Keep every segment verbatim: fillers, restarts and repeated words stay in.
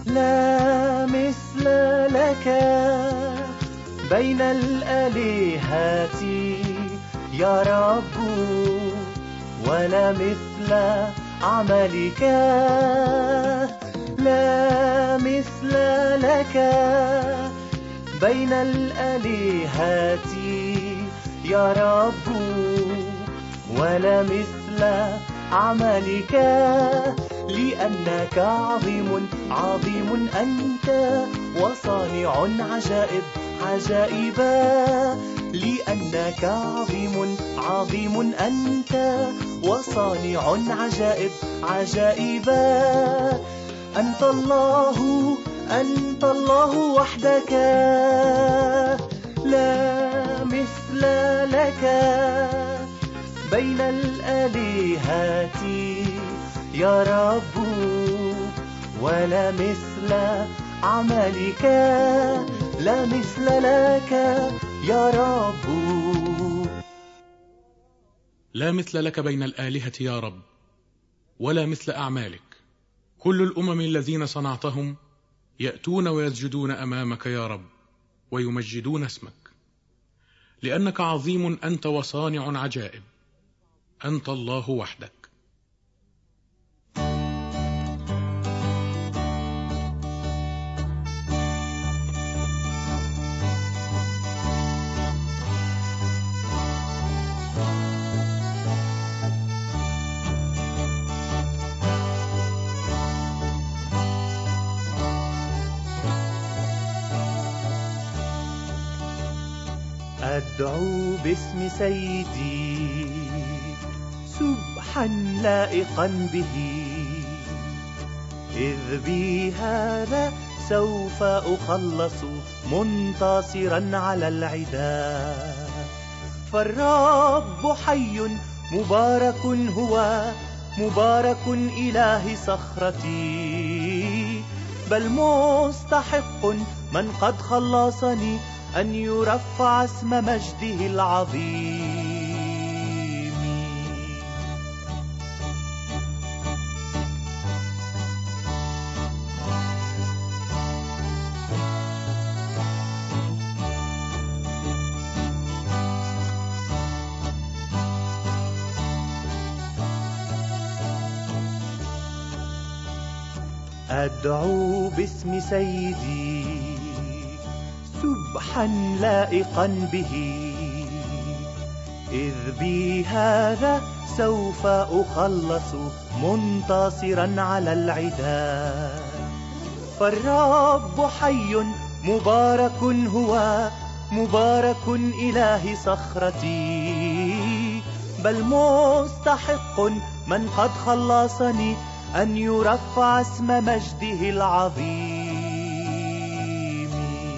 لا مثل لك بين الآلهة يا رب، ولا مثل عملك. لا مثل لك بين الآلهة يا رب، ولا مثل عملك. لأنك عظيم عظيم أنت، وصانع عجائب عجائبا. لأنك عظيم عظيم أنت، وصانع عجائب عجائبا. أنت الله أنت الله وحدك، لا مثل لك بين الآلهة يا رب، ولا مثل عملك. لا مثل لك يا رب. لا مثل لك بين الآلهة يا رب، ولا مثل أعمالك. كل الأمم الذين صنعتهم يأتون ويسجدون أمامك يا رب، ويمجدون اسمك، لأنك عظيم أنت وصانع عجائب. أنت الله وحدك. أدعو باسم سيدي سبحا لائقا به، إذ بي هذا سوف أخلص منتصرا على العداء. فالرب حي مبارك هو، مبارك إله صخرتي. بل مستحق من قد خلصني أن يرفع اسم مجده العظيم. أدعو باسم سيدي سبحا لائقا به، إذ بي هذا سوف أخلص منتصرا على العداء. فالرب حي مبارك هو، مبارك إله صخرتي. بل مستحق من قد خلصني أن يرفع اسم مجده العظيم.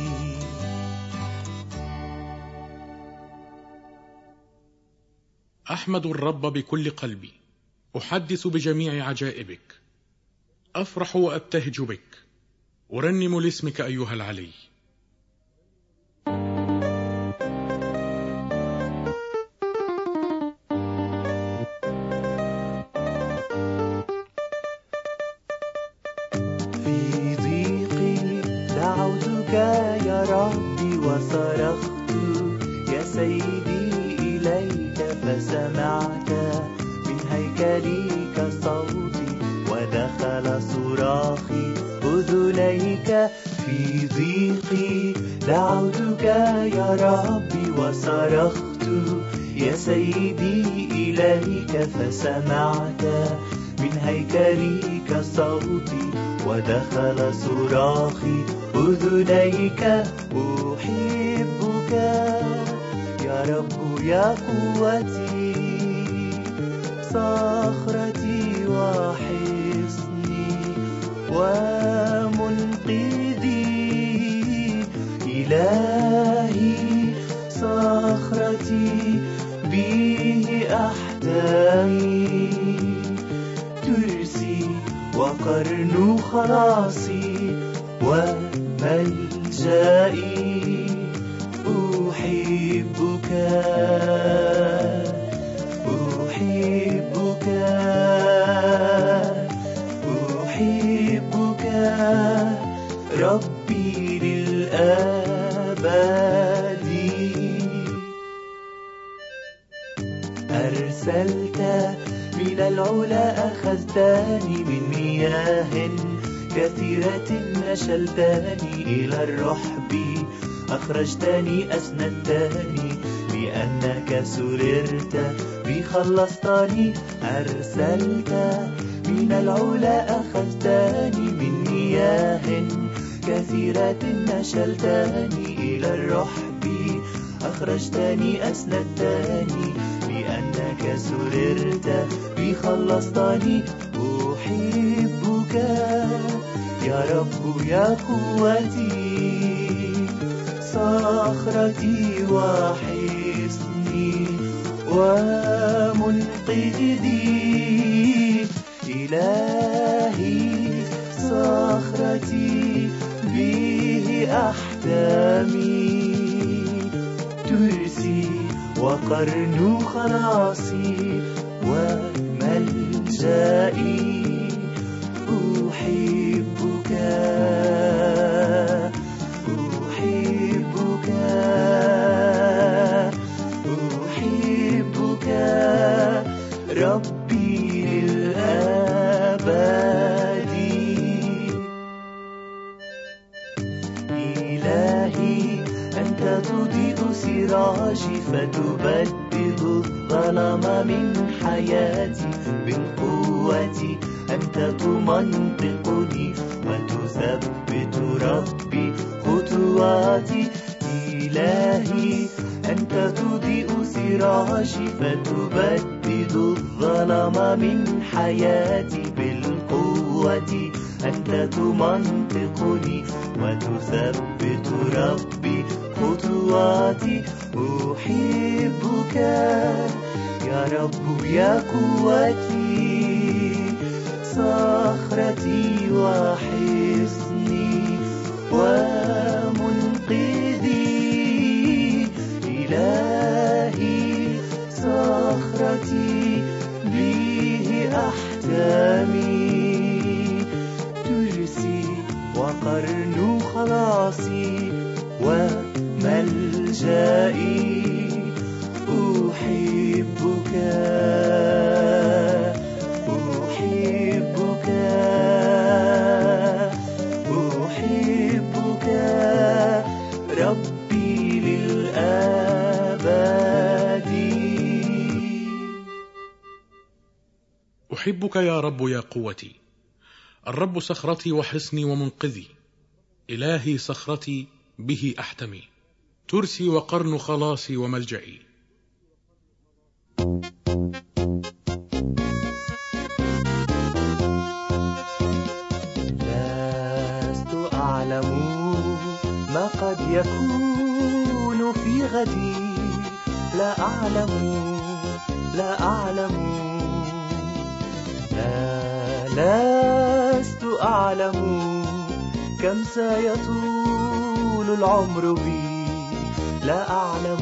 أحمد الرب بكل قلبي، أحدث بجميع عجائبك. أفرح وأبتهج بك، أرنم لاسمك أيها العلي. في ضيقي دعوتك يا ربي وصرخت يا سيدي إليك، فسمعت من هيكلك صوتي ودخل صراخي أذنيك. في ضيقي دعوتك يا ربي وصرخت يا سيدي إليك، فسمعت من هيكلك صوتي ودخل صراخي أذنيك. أحبك يا رب يا قوتي، صخرتي وحصني ومنقذي. إلهي صخرتي به أحتمي، ترسي وقرن خلاصي وملجئي. أحبك أحبك أحبك أرسلت من العلا أخذتني من مياه كثيرة نشلتني إلى الرحب أخرجتني أسندتني لأنك سررت بي خلصتني أرسلت من العلا أخذتني من مياه كثيرة نشلتني إلى الرحب أخرجتني أسندتني لأنك سررت بي خلصتني أحبك يا رب يا قوتي صخرتي وحصني ومنقذي إلهي صخرتي به أحتمي ترسي وقرن خلاصي وملجئي أحبك أحبك أحبك ربي للأبد إلهي أنت تضيء سراجي فتبدد الظلام من حياتي بالقوة أنت تمنطقني وتثبت ربي خطواتي إلهي أنت تضيء سراجي فتبدد الظلام من حياتي بالقوة أنت تمنطقني وتثبت ربي خطواتي أحبك يا رب يا قوتي صخرتي وحصني ومنقذي إلهي صخرتي به أحتمي ترسي وقرن خلاصي وملجئي أحبك أحبك أحبك ربي للأبد أحبك يا رب يا قوتي. الرب صخرتي وحصني ومنقذي، إلهي صخرتي به أحتمي، ترسي وقرن خلاصي وملجئي. لست أعلم ما قد يكون في غدي، لا أعلم لا أعلم لا لست أعلم كم سيطول العمر بي، لا أعلم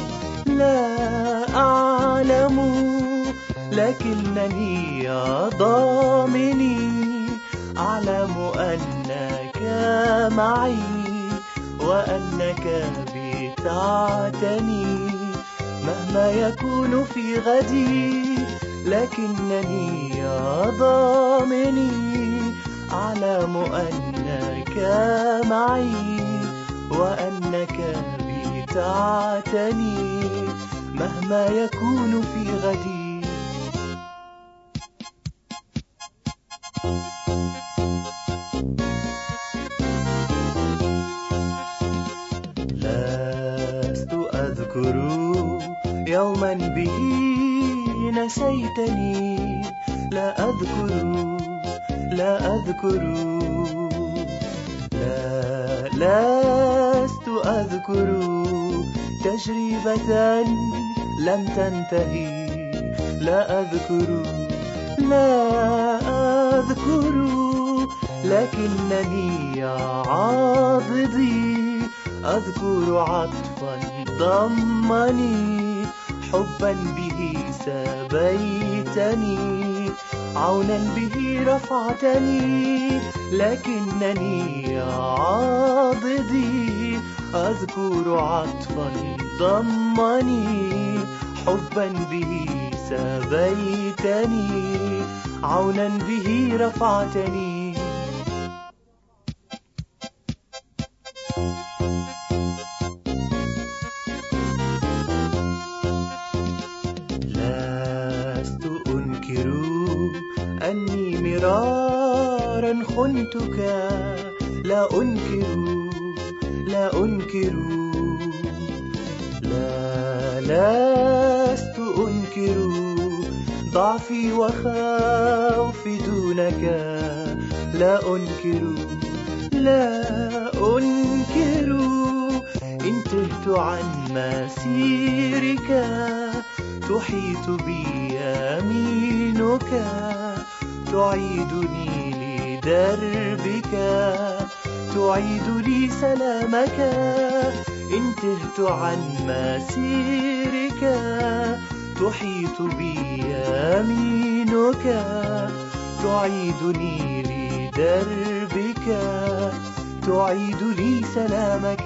لا أعلم لكنني يا ضامني أعلم أنك معي وأنك بي تعتني مهما يكون في غدي، لكنني يا ضامني أعلم أنك معي وأنك بي تعتني مهما يكون في غدي. لست أذكر يوما به نسيتني، لا أذكر لا أذكر لا لست أذكر تجربة لم تنتهي، لا أذكر لا أذكر لكنني يا عاضدي أذكر عطفا ضمني، حبا به سبيتني، عونا به رفعتني، لكنني يا عاضدي أذكر عطفا ضمني، حبا به سبيتني، عونا به رفعتني. لست أنكر أني مرارا خنتك، لا أنكر لا أنكر لا لست أنكر ضعفي وخوفي دونك، لا أنكر لا أنكر إن تهت عن مسيرك تحيط بي يمينك، تعيدني لدربك، تعيد لي سلامك. إن تهت عن مسيرك تحيط بي يمينك، تعيدني لدربك، تعيد لي سلامك.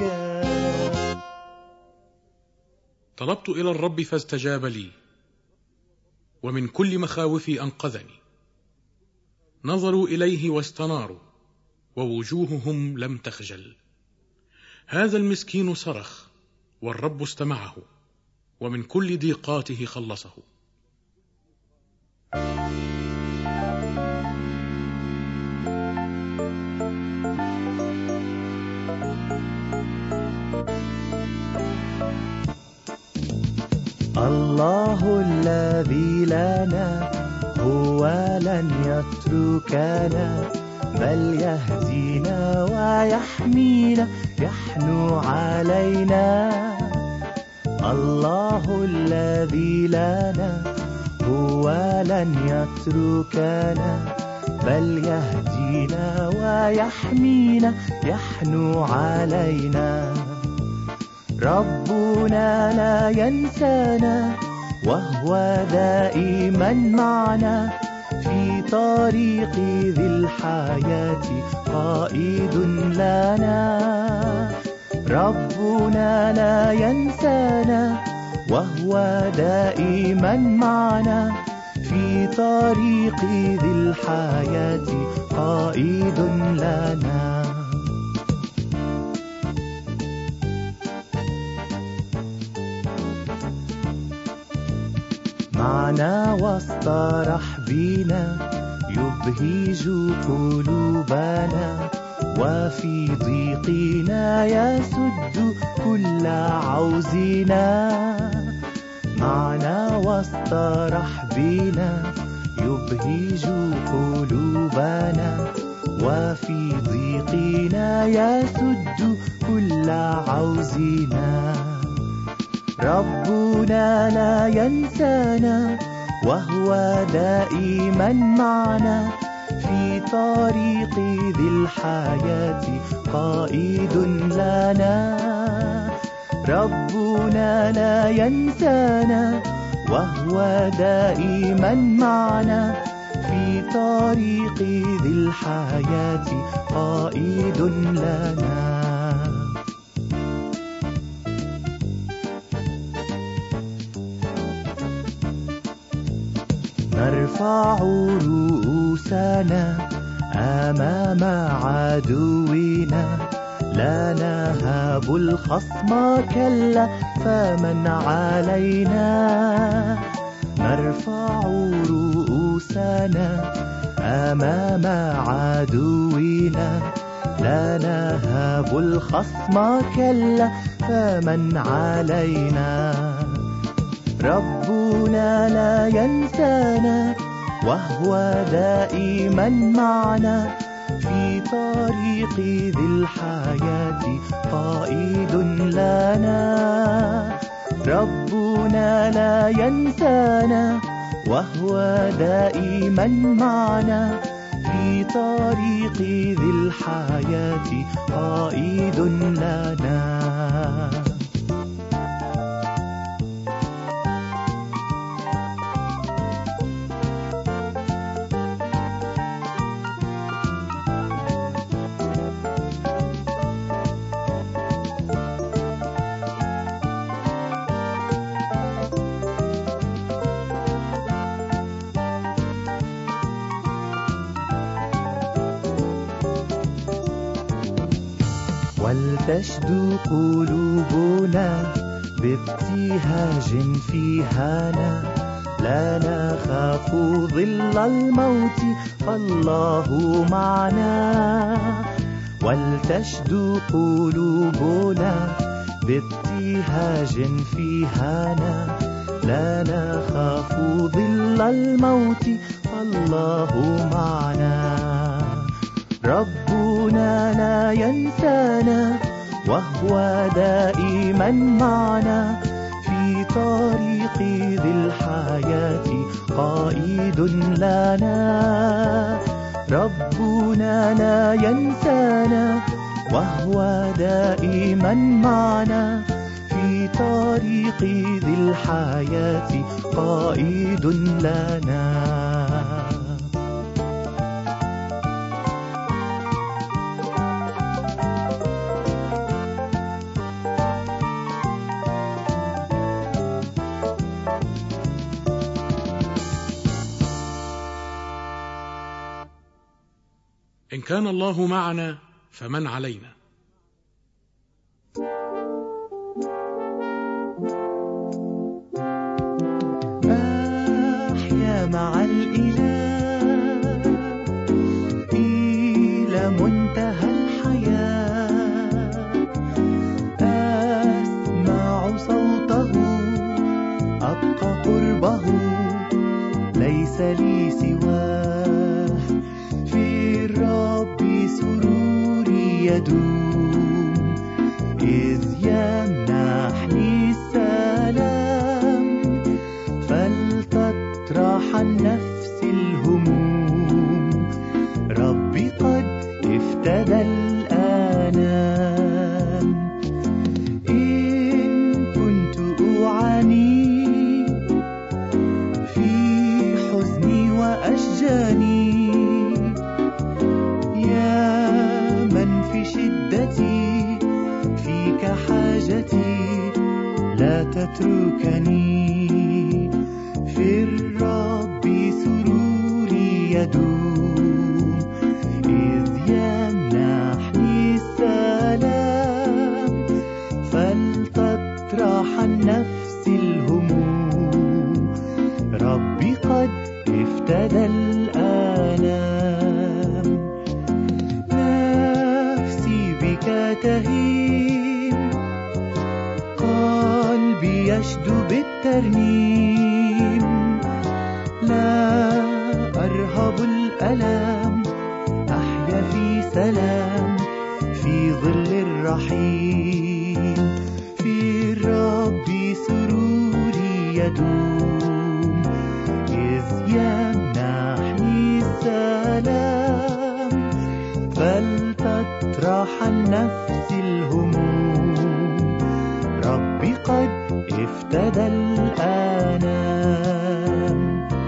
طلبت إلى الرب فاستجاب لي، ومن كل مخاوفي أنقذني. نظروا إليه واستناروا، ووجوههم لم تخجل. هذا المسكين صرخ، والرب استمعه، ومن كل ضيقاته خلصه. الله الذي لنا هو لن يتركنا، بل يهدينا ويحمينا، يحنو علينا. الله الذي لنا هو لن يتركنا، بل يهدينا ويحمينا، يحنو علينا. ربنا لا ينسانا، وهو دائما معنا، في طريق ذي الحياة قائد لنا. ربنا لا ينسانا، وهو دائما معنا، في طريق ذي الحياة قائد لنا. معنا وسط رحبنا، يبهج قلوبنا، وفي ضيقنا يسد كل عوزنا. معنا وسط رحبنا، يبهج قلوبنا، وفي ضيقنا يسد كل عوزنا. ربنا لا ينسانا، وهو دائما معنا، في طريق ذي الحياة قائد لنا. ربنا لا ينسانا، وهو دائما معنا، في طريق ذي الحياة قائد لنا. نرفع رؤوسنا أمام عدونا، لا نهاب الخصم كلا فمن علينا. نرفع رؤوسنا أمام عدونا، لا نهاب الخصم كلا فمن علينا. ربنا لا ينسانا، وهو دائما معنا، في طريق ذي الحياة قائد لنا. ربنا لا ينسانا، وهو دائما معنا، في طريق ذي الحياة قائد لنا. ولتشدو قلوبنا بابتهاج في هانا، لا نخاف ظل الموت فالله معنا. ولتشدو قلوبنا بابتهاج في هانا، لا نخاف ظل الموت فالله معنا. ربنا لا ينسانا وهو دائما معنا، في طريق ذي الحياة قائد لنا. ربنا لا ينسانا وهو دائما معنا، في طريق ذي الحياة قائد لنا. إن كان الله معنا فمن علينا. أحيا مع الإله إلى منتهى الحياة، أسمع صوته أبقى قربه، ليس لي سواه. في الرب سروري يدوم، إذ يمنحني السلام. فلتطرح النفس الهموم، ربي قد افتدى الآلام. إن كنت أعاني في حزني وأشجاني، شدتي فيك حاجتي، لا تتركني. في الرب سروري يدوم، إذ يمنحني السلام. فلتطرح النفس الهموم، ربي قد افتدى الآلام. تهيم قلبي يشدو بالترنيم، لا أرهب الألام، أحيا في سلام في ظل الرحيم. في الرب سروري يدوم، إذ يمنحني السلام. فلتطرح النفس الهموم، ربي قد افتدى الآلام.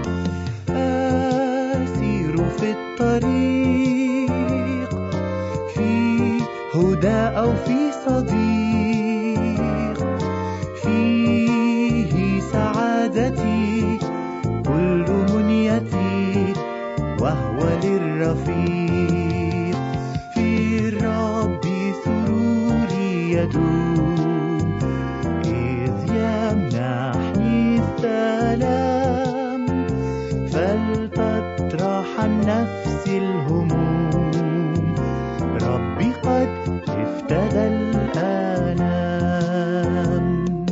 أسير في الطريق، في هدى أو في صديق، فيه سعادتي كل منيتي، وهو للرفيق. يدوم، إذ يمنحني السلام. فلتطرح النفس الهموم، ربي قد افتدى الآلام.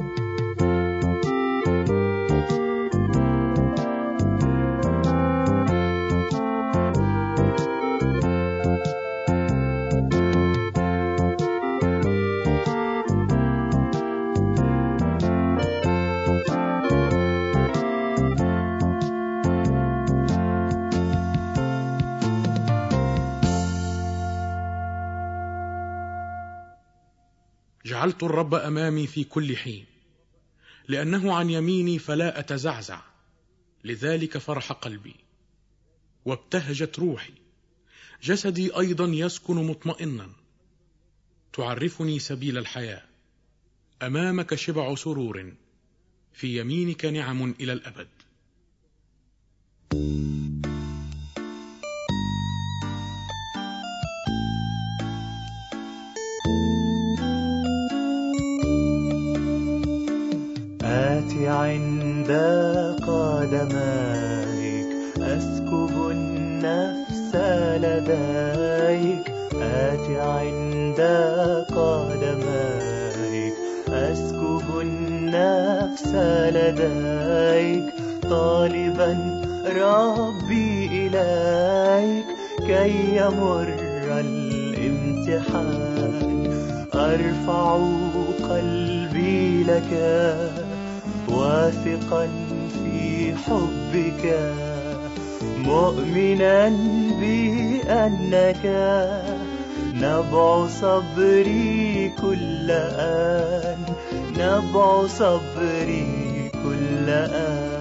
جعلت الرب أمامي في كل حين، لأنه عن يميني فلا أتزعزع. لذلك فرح قلبي وابتهجت روحي، جسدي أيضا يسكن مطمئنا. تعرفني سبيل الحياة، أمامك شبع سرور، في يمينك نعم إلى الأبد. آت عند قدميك أسكب النفس لديك آت عند قدميك أسكب النفس لديك طالبا ربي إليك كي يمر الامتحان أرفع قلبي لك واثقا في حبك مؤمنا بأنك نبع صبري كل آن نبع صبري كل آن.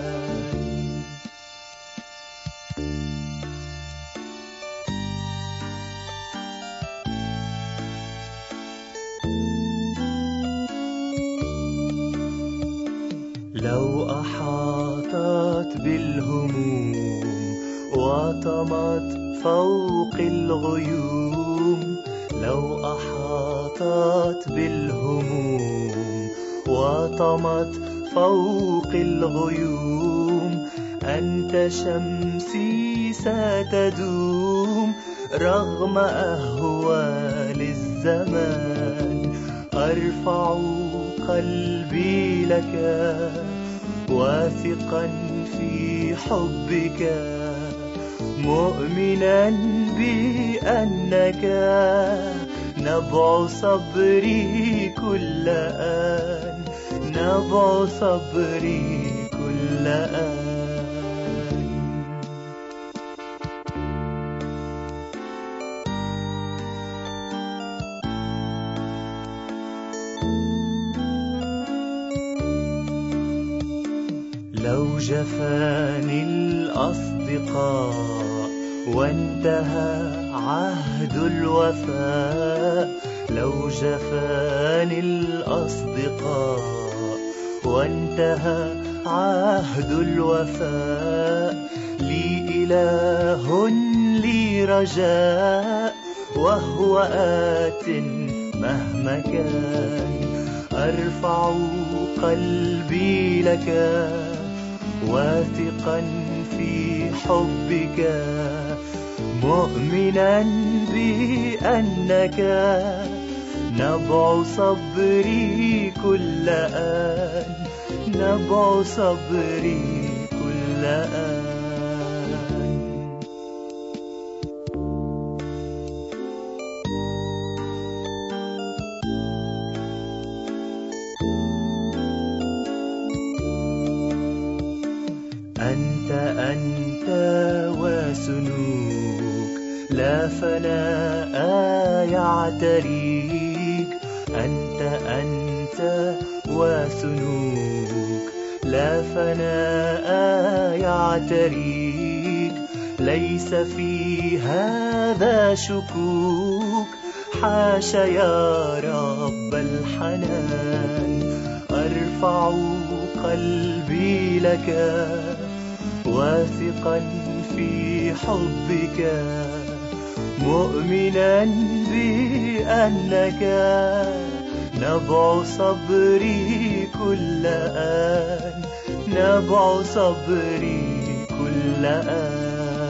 لو أحاطت بالهموم وطمت فوق الغيوم لو أحاطت بالهموم وطمت فوق الغيوم أنت شمسي ستدوم رغم أهوال الزمان أرفع قلبي لك واثقا في حبك مؤمنا بأنك نبع صبري كل آن نبع صبري كل آن. لو جفاني الأصدقاء وانتهى عهد الوفاء لو جفاني الأصدقاء وانتهى عهد الوفاء لي إله لي رجاء وهو آت مهما كان أرفع قلبي لك واثقا في حبك مؤمنا بأنك نبع صبري كل آن نبع صبري كل آن. أنت أنت وسنوك لا فناء يعتريك أنت أنت وسنوك لا فناء يعتريك ليس في هذا شكوك حاش يا رب الحنان أرفع قلبي لك واثقا في حبك مؤمنا بأنك نبع صبري كل آن نبع صبري كل آن.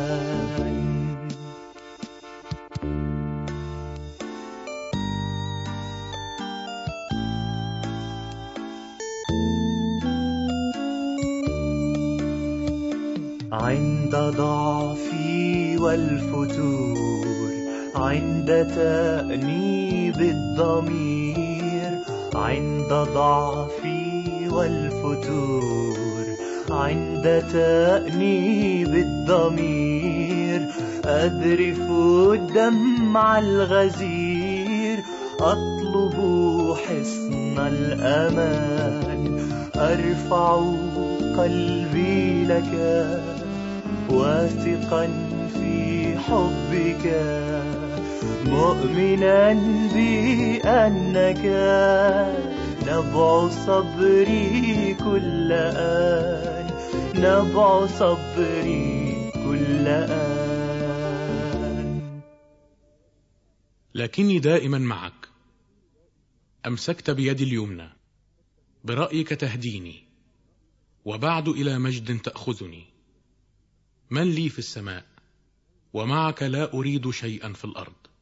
عند ضعفي والفتور عند تأنيب الضمير عند ضعفي والفتور عند تأنيب الضمير أذرف الدمع الغزير أطلب حصن الأمان أرفع قلبي لك واثقا في حبك مؤمنا بأنك نبع صبري كل آن نبع صبري كل آن. لكني دائما معك أمسكت بيدي اليمنى برأيك تهديني، وبعد إلى مجد تأخذني. من لي في السماء، ومعك لا أريد شيئا في الأرض.